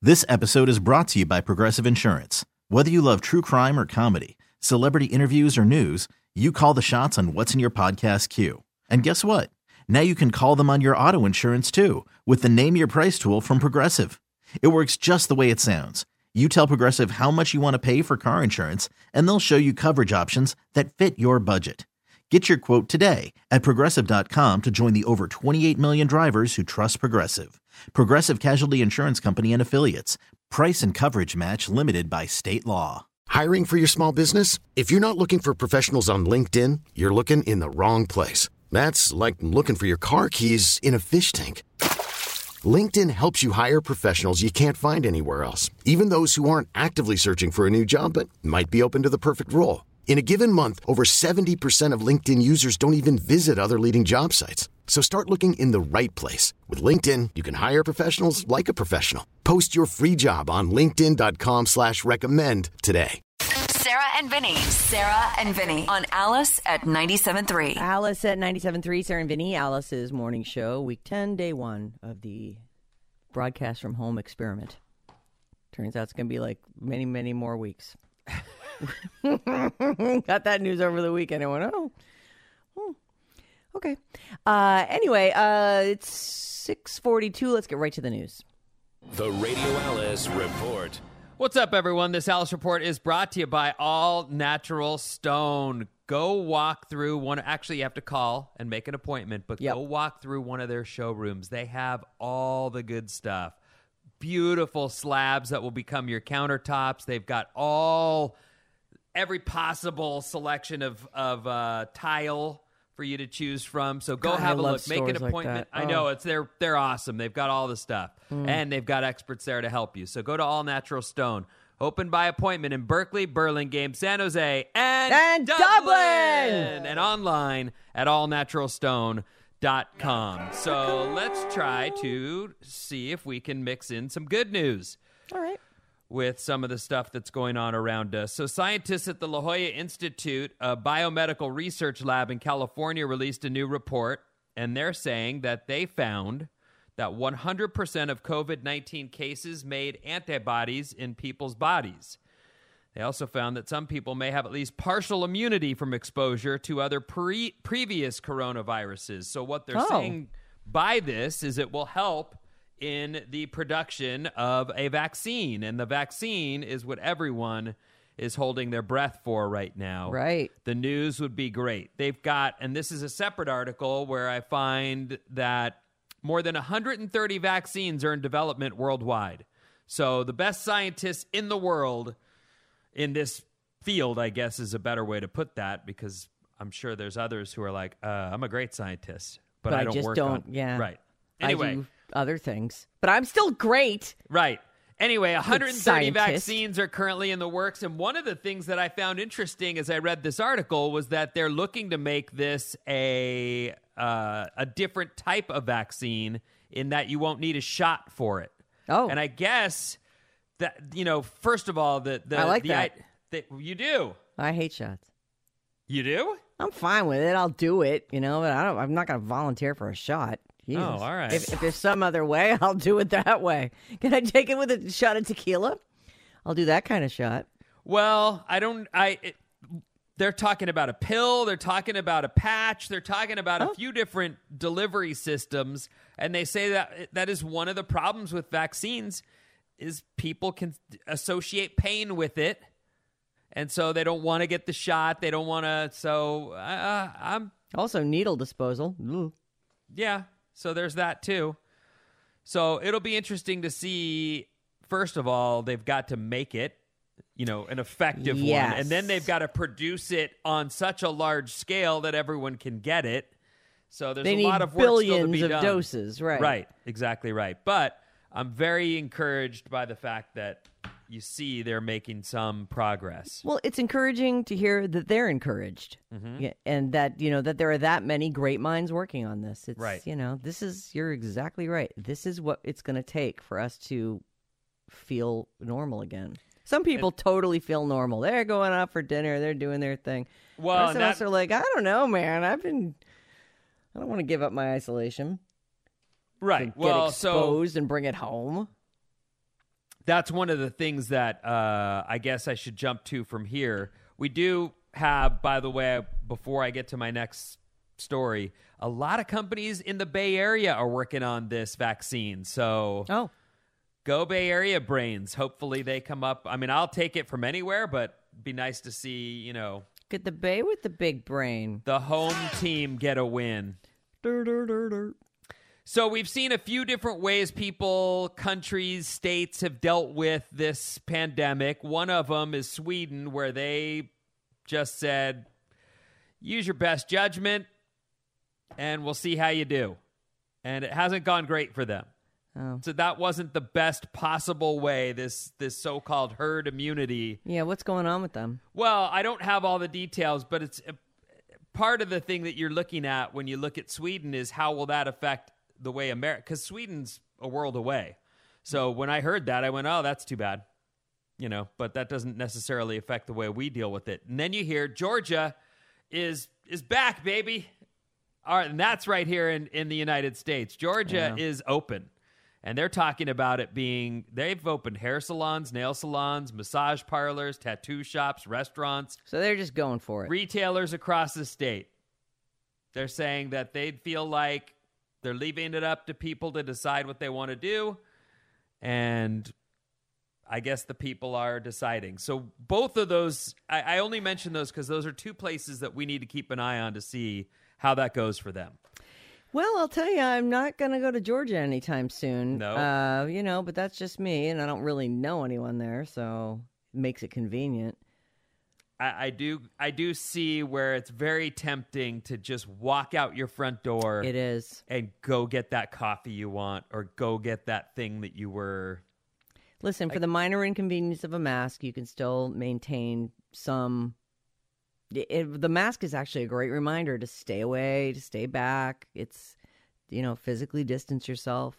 This episode is brought to you by Progressive Insurance. Whether you love true crime or comedy, celebrity interviews or news, you call the shots on what's in your podcast queue. And guess what? Now you can call them on your auto insurance too with the Name Your Price tool from Progressive. It works just the way it sounds. You tell Progressive how much you want to pay for car insurance, and they'll show you coverage options that fit your budget. Get your quote today at Progressive.com to join the over 28 million drivers who trust Progressive. Progressive Casualty Insurance Company and Affiliates. Price and coverage match limited by state law. Hiring for your small business? If you're not looking for professionals on LinkedIn, you're looking in the wrong place. That's like looking for your car keys in a fish tank. LinkedIn helps you hire professionals you can't find anywhere else, even those who aren't actively searching for a new job but might be open to the perfect role. In a given month, over 70% of LinkedIn users don't even visit other leading job sites. So start looking in the right place. With LinkedIn, you can hire professionals like a professional. Post your free job on linkedin.com/recommend today. Sarah and Vinny on Alice at 97.3. Alice at 97.3, Sarah and Vinny, Alice's morning show, week 10, day 1 of the broadcast from home experiment. Turns out it's going to be like many, many more weeks. Got that news over the weekend. I went, okay. Anyway, it's 6:42. Let's get right to the news. The Radio Alice Report. What's up, everyone? This Alice Report is brought to you by All Natural Stone. Go walk through one. Actually, you have to call and make an appointment, but Go walk through one of their showrooms. They have all the good stuff. Beautiful slabs that will become your countertops. They've got every possible selection of tile for you to choose from. So go have a look. Make an appointment. Like I know they're awesome. They've got all the stuff, and they've got experts there to help you. So go to All Natural Stone. Open by appointment in Berkeley, Burlingame, San Jose, and Dublin, and online at allnaturalstone.com. So let's try to see if we can mix in some good news. All right. With some of the stuff that's going on around us. So scientists at the La Jolla Institute, a biomedical research lab in California, released a new report, and they're saying that they found that 100% of COVID-19 cases made antibodies in people's bodies. They also found that some people may have at least partial immunity from exposure to other previous coronaviruses. So what they're saying by this is it will help in the production of a vaccine. And the vaccine is what everyone is holding their breath for right now. Right. The news would be great. They've got, and this is a separate article where I find that more than 130 vaccines are in development worldwide. So the best scientists in the world in this field, I guess is a better way to put that, because I'm sure there's others who are like, I'm a great scientist, but I don't just work don't, on. Yeah. Right. Anyway. I do other things, but I'm still great. Right. Anyway, 130 scientist. vaccines are currently in the works. And one of the things that I found interesting as I read this article was that they're looking to make this a different type of vaccine in that you won't need a shot for it. Oh. And I guess that, first of all, I like that. You do. I hate shots. You do? I'm fine with it. I'll do it, but I'm not going to volunteer for a shot. Jesus. Oh, all right. If there's some other way, I'll do it that way. Can I take it with a shot of tequila? I'll do that kind of shot. Well, they're talking about a pill. They're talking about a patch. They're talking about a few different delivery systems. And they say that is one of the problems with vaccines is people can associate pain with it. And so they don't want to get the shot. They don't want to. So I'm also needle disposal. Ooh. Yeah. So there's that too. So it'll be interesting to see. First of all, they've got to make it, an effective one. And then they've got to produce it on such a large scale that everyone can get it. So there's a lot of work still to be done. Billions of doses, right? Right. Exactly right. But I'm very encouraged by the fact that you see they're making some progress. Well, it's encouraging to hear that they're encouraged, and that that there are that many great minds working on this. It's right. You're exactly right. This is what it's going to take for us to feel normal again. Some people totally feel normal. They're going out for dinner. They're doing their thing. Well, the rest of us are like, I don't know, man. I don't want to give up my isolation. Right. Get exposed and bring it home. that's one of the things that I guess I should jump to from here. We do have, by the way, before I get to my next story, a lot of companies in the Bay Area are working on this vaccine. So go Bay Area brains. Hopefully they come up. I mean, I'll take it from anywhere, but it'd be nice to see, you know. Get the Bay with the big brain. The home team get a win. So we've seen a few different ways people, countries, states have dealt with this pandemic. One of them is Sweden, where they just said, use your best judgment, and we'll see how you do. And it hasn't gone great for them. Oh. So that wasn't the best possible way, this so-called herd immunity. Yeah, what's going on with them? Well, I don't have all the details, but it's part of the thing that you're looking at when you look at Sweden is how will that affect the way America, because Sweden's a world away. So when I heard that, I went, oh, that's too bad. You know, but that doesn't necessarily affect the way we deal with it. And then you hear Georgia is back, baby. All right, and that's right here in the United States. Georgia is open. And they're talking about it being, they've opened hair salons, nail salons, massage parlors, tattoo shops, restaurants. So they're just going for it. Retailers across the state. They're saying that they'd feel like they're leaving it up to people to decide what they want to do. And I guess the people are deciding. So both of those, I only mention those because those are two places that we need to keep an eye on to see how that goes for them. Well, I'll tell you, I'm not going to go to Georgia anytime soon. No. You know, but that's just me, and I don't really know anyone there, so it makes it convenient. I do see where it's very tempting to just walk out your front door. It is. And go get that coffee you want or go get that thing that you were. Listen, for the minor inconvenience of a mask, you can still maintain some. The mask is actually a great reminder to stay away, to stay back. It's, you know, physically distance yourself.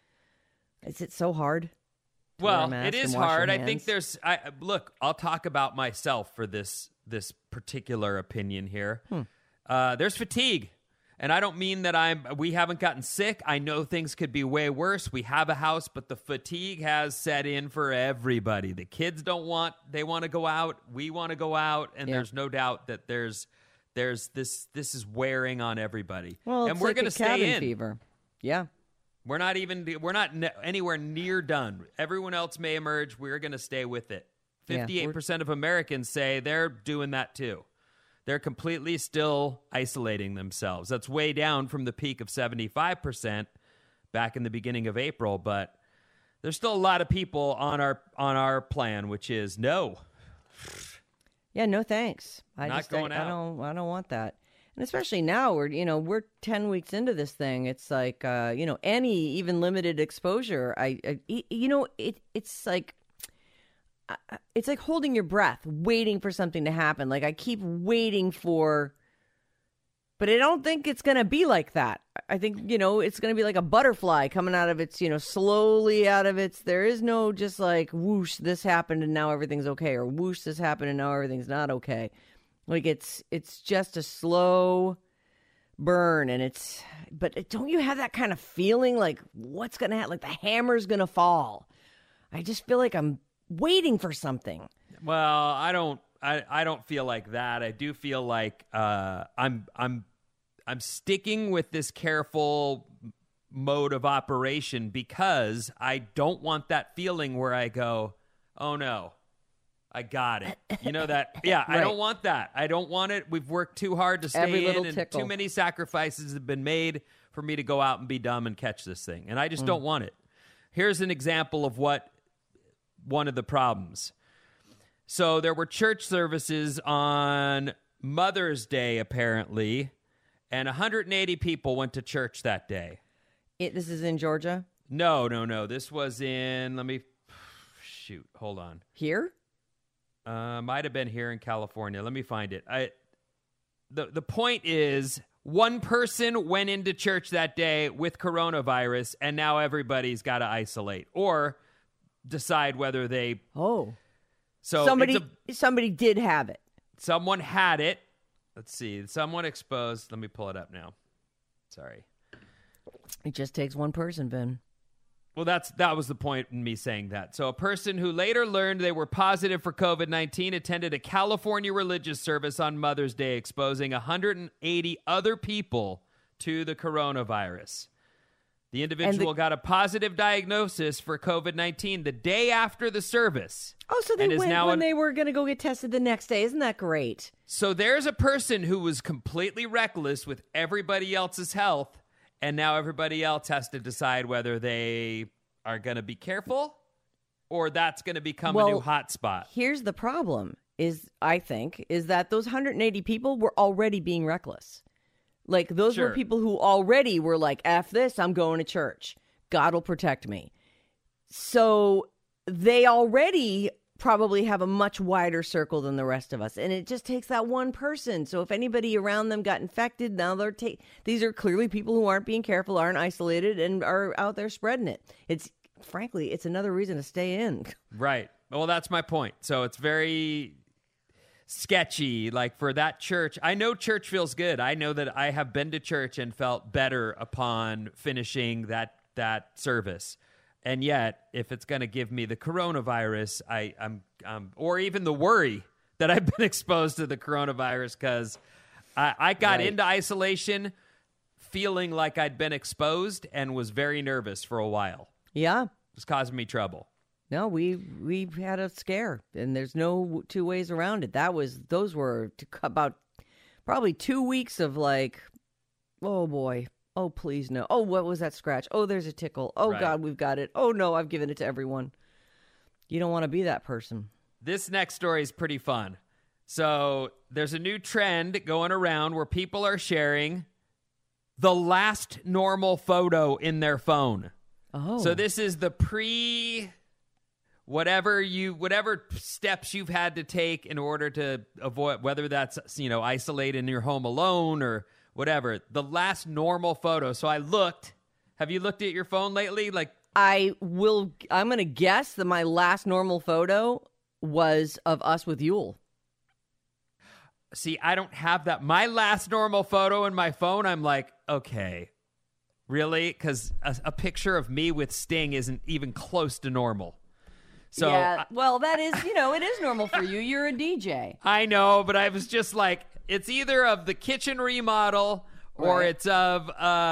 Is it so hard? Well, it is hard. I think look, I'll talk about myself for this particular opinion here. There's fatigue. And I don't mean that we haven't gotten sick. I know things could be way worse. We have a house, but the fatigue has set in for everybody. The kids they want to go out. We want to go out. And there's no doubt that there's this is wearing on everybody. Well, and we're going to stay in. Fever. Yeah. We're not anywhere near done. Everyone else may emerge. We're going to stay with it. 58% of Americans say they're doing that too. They're completely still isolating themselves. That's way down from the peak of 75% back in the beginning of April, but there's still a lot of people on our plan, which is no. Yeah, no thanks. Not going out. I don't want that. And especially now, we're 10 weeks into this thing. It's like, any even limited exposure. It's like holding your breath, waiting for something to happen. Like I keep waiting but I don't think it's going to be like that. I think, it's going to be like a butterfly coming out of its, slowly out of its, there is no just like whoosh, this happened and now everything's okay. Or whoosh, this happened and now everything's not okay. Like it's just a slow burn but don't you have that kind of feeling like what's going to happen? Like the hammer's going to fall. I just feel like I'm waiting for something. Well, I don't feel like that. I do feel like I'm sticking with this careful mode of operation because I don't want that feeling where I go, oh no, I got it. You know that? Yeah, right. I don't want that. I don't want it. We've worked too hard to stay in, and too many sacrifices have been made for me to go out and be dumb and catch this thing. And I just don't want it. Here's an example of one of the problems. So there were church services on Mother's Day, apparently, and 180 people went to church that day. This is in Georgia? No. This was in, hold on. Here? Might have been here in California. Let me find it. The point is, one person went into church that day with coronavirus, and now everybody's got to isolate or decide whether they. Oh, so somebody did have it. Someone had it. Let's see. Someone exposed. Let me pull it up now. Sorry. It just takes one person, Ben. Well, that was the point in me saying that. So a person who later learned they were positive for COVID-19 attended a California religious service on Mother's Day, exposing 180 other people to the coronavirus. The individual got a positive diagnosis for COVID-19 the day after the service. Oh, so they went when they were going to go get tested the next day. Isn't that great? So there's a person who was completely reckless with everybody else's health, and now everybody else has to decide whether they are going to be careful or that's going to become a new hot spot. Here's the problem, I think, is that those 180 people were already being reckless. Like, those were people who already were like, F this, I'm going to church. God will protect me. So they already probably have a much wider circle than the rest of us. And it just takes that one person. So if anybody around them got infected, now these are clearly people who aren't being careful, aren't isolated, and are out there spreading it. Frankly, it's another reason to stay in. Right. Well, that's my point. So it's very sketchy, like for that church. I know church feels good. I know that I have been to church and felt better upon finishing that service. And yet, if it's going to give me the coronavirus, I'm or even the worry that I've been exposed to the coronavirus, because I got into isolation feeling like I'd been exposed and was very nervous for a while. Yeah. It was causing me trouble. No, we had a scare, and there's no two ways around it. Those were about probably 2 weeks of like, oh boy, oh please no, oh what was that scratch? Oh, there's a tickle. Oh God, we've got it. Oh no, I've given it to everyone. You don't want to be that person. This next story is pretty fun. So there's a new trend going around where people are sharing the last normal photo in their phone. Oh, so this is the whatever steps you've had to take in order to avoid, whether that's, isolate in your home alone or whatever, the last normal photo. So have you looked at your phone lately? Like, I'm going to guess that my last normal photo was of us with Yule. See, I don't have that. My last normal photo in my phone, I'm like, okay, really? Because a picture of me with Sting isn't even close to normal. So, yeah, well, that is, it is normal for you. You're a DJ. I know, but I was just like, it's either of the kitchen remodel or it's of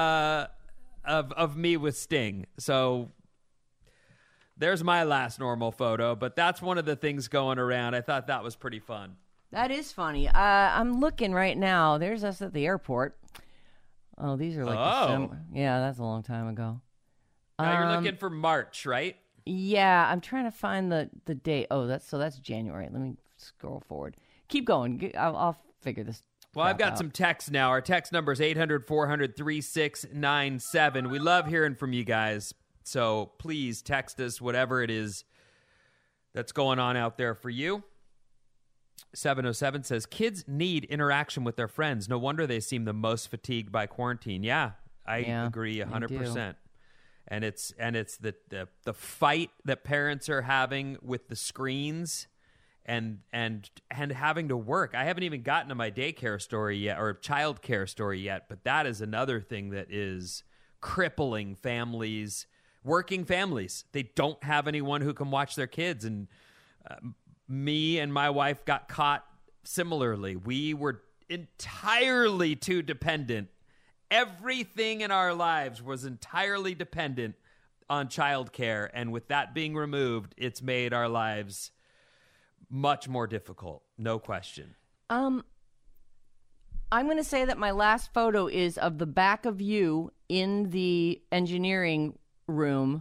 me with Sting. So there's my last normal photo, but that's one of the things going around. I thought that was pretty fun. That is funny. I'm looking right now. There's us at the airport. Oh, these are like December. Yeah, that's a long time ago. Now you're looking for March, right? Yeah, I'm trying to find the date. Oh, that's January. Let me scroll forward. Keep going. I'll figure this. Well, I've got out. some texts now. Our text number is 800-400-3697. We love hearing from you guys. So please text us whatever it is that's going on out there for you. 707 says, kids need interaction with their friends. No wonder they seem the most fatigued by quarantine. Yeah, I agree 100%. And it's the fight that parents are having with the screens and having to work. I haven't even gotten to my daycare story yet, or child care story yet, but that is another thing that is crippling families, working families. They don't have anyone who can watch their kids. And me and my wife got caught similarly. We were entirely too dependent. Everything in our lives was entirely dependent on childcare, and with that being removed, it's made our lives much more difficult, no question. I'm going to say that my last photo is of the back of you in the engineering room.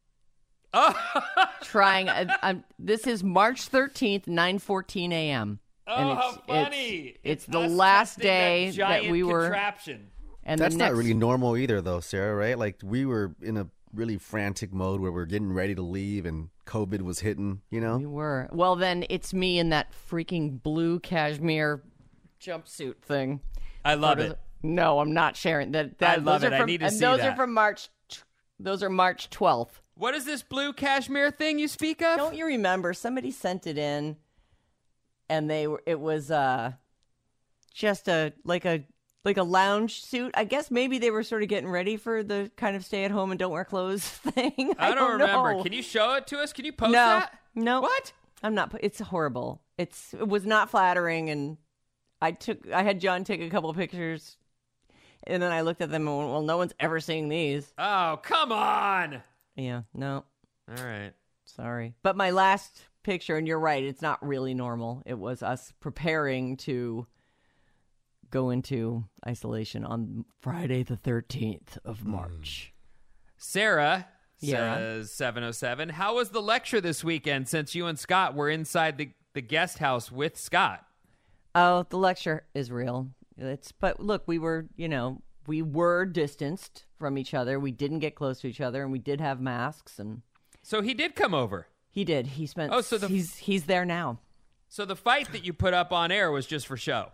Trying. This is March 13th, 9:14 a.m. Oh, how funny! It's the last day that we were. Contraption. And that's not really normal either, though, Sarah, right? Like, we were in a really frantic mode where we're getting ready to leave and COVID was hitting, We were. Well, then it's me in that freaking blue cashmere jumpsuit thing. I love it. No, I'm not sharing that. I love it. I need to see that. And those are from March. Those are March 12th. What is this blue cashmere thing you speak of? Don't you remember? Somebody sent it in, and it was just a like a lounge suit. I guess maybe they were sort of getting ready for the kind of stay at home and don't wear clothes thing. I don't remember. know. Can you show it to us? Can you post No, that? no. What? I'm not. It's horrible. It was not flattering, and I had John take a couple of pictures, and then I looked at them and went, well, no one's ever seeing these. Oh, come on. Yeah, no. All right. Sorry. But my last picture, and you're right, it's not really normal. It was us preparing to go into isolation on Friday the 13th of March. Sarah Yeah. says 707. How was the lecture this weekend since you and Scott were inside the guest house with Scott? Oh, the lecture is real. But look, we were distanced from each other. We didn't get close to each other, and we did have masks. And So he did come over. he did. He spent. Oh, so he's there now. So the fight that you put up on air was just for show.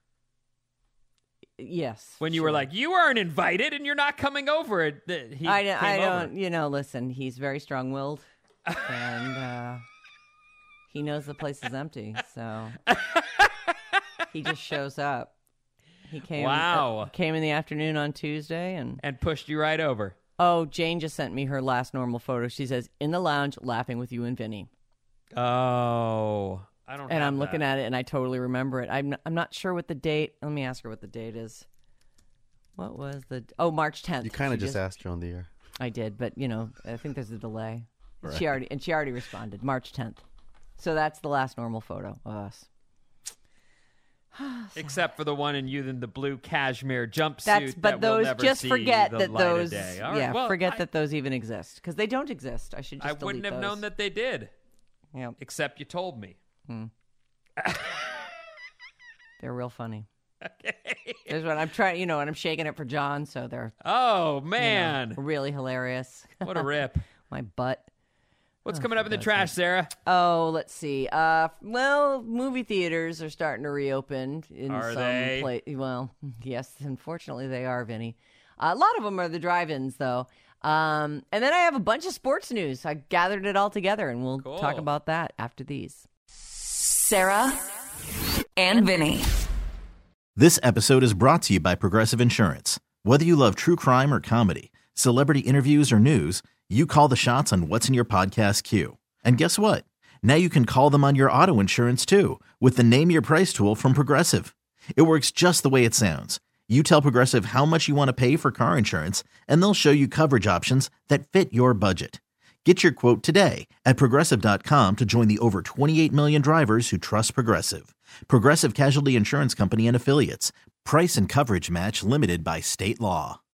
Yes. When you were like, you weren't invited and you're not coming over. I don't. Over. Listen, he's very strong-willed, and he knows the place is empty, so he just shows up. He came. Wow. Came in the afternoon on Tuesday, and pushed you right over. Oh, Jane just sent me her last normal photo. She says, in the lounge, laughing with you and Vinny. Oh, I don't. And have I'm looking that. at it, and I totally remember it. I'm not sure what the date. Let me ask her what the date is. What was the? Oh, March 10th. You kind of just asked her on the air. I did, but I think there's a delay. Right. She already responded. March 10th. So that's the last normal photo of us. Except for the one in you in the blue cashmere jumpsuit. But that we'll those never just see forget the that light of those. day. All right, Yeah, well, forget that those even exist because they don't exist. I should. I Just wouldn't delete have those. known that they did. Yeah, Except you told me. they're real funny. Okay. There's what I'm trying. And I'm shaking it for John, so they're Oh man, really hilarious. what a rip! My butt. What's coming up in the trash, Sarah? Oh, let's see. Well, movie theaters are starting to reopen in Are some they? place. Well, yes, unfortunately they are, Vinny. A lot of them are the drive-ins, though. And then I have a bunch of sports news. I gathered it all together, and we'll talk Cool. about that after these. Sarah and Vinny. This episode is brought to you by Progressive Insurance. Whether you love true crime or comedy, celebrity interviews or news, you call the shots on what's in your podcast queue. And guess what? Now you can call them on your auto insurance too with the Name Your Price tool from Progressive. It works just the way it sounds. You tell Progressive how much you want to pay for car insurance, and they'll show you coverage options that fit your budget. Get your quote today at Progressive.com to join the over 28 million drivers who trust Progressive. Progressive Casualty Insurance Company and Affiliates. Price and coverage match limited by state law.